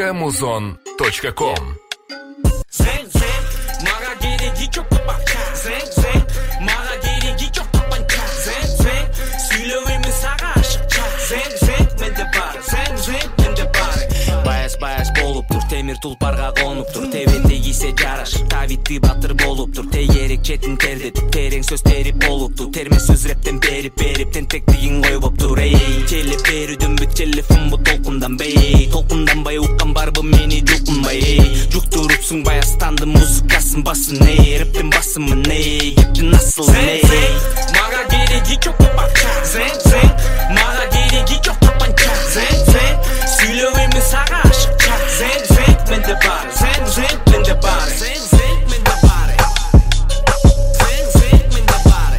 www.muzon.com. Sen maga keregi çok bakça. Sen maga keregi çok tapança. Sen söyleyeyim sana aşıkça. Sen mende бар. Sen mende бар. Баяс болуптур, темир тулпарга конуптур. Тебетте кийсе жарашып, табитти батыр болуптур. Тегерек четин тердетип, терең сөз терип болуптур. Терме сөз рептен берип, тентектигин койбоптур. Эй, телеп берүүдөн бүт телефонбу толкунданбай. Толкунданбай уккан барбы мени жукунбай. Жуктурупсуң баястанды музыкасын басын. Эй, рептен басымын, эй, кептин насыл, эй. Мага кереги жок бакча. Sen мага кереги жок тапанча. Sen сөйлөйм сага ашыкча. Sen менде бар. Sen менде бар. Sen менде бар. Sen менде бар.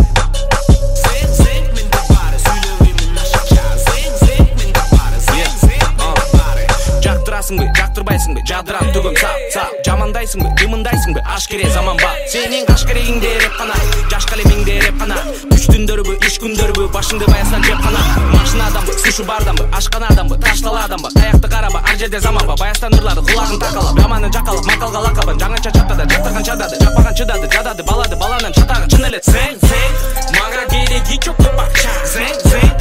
Sen менде бар. Сөйлөйм ашыкча. Sen менде бар. Sen менде бар. Жактырасыңбы, жактырбайсыңбы? Жадырап түгүм сап. Жамандайсыңбы, жымындайсыңбы? Ашкере заман ба. Сенин каш керегиңде реп кана, жаш калемиңде реп кана. Үч түндөрбү, иш күндөрбү, башыңды баясынан жеп кана. Машинаданбы, сушу бардамбы, ашканаданбы, ташталаданбы, таякты караба, ар жерде заманба. Баястан ырлары кулагын такалап, жаманын жакалап, макалга лакабын, жаңыча чаттады, жактырган чадады, жаппаган чыдады, жадады, балады, баланын чатагы чын эле. Sen мага кереги жок бакча. Sen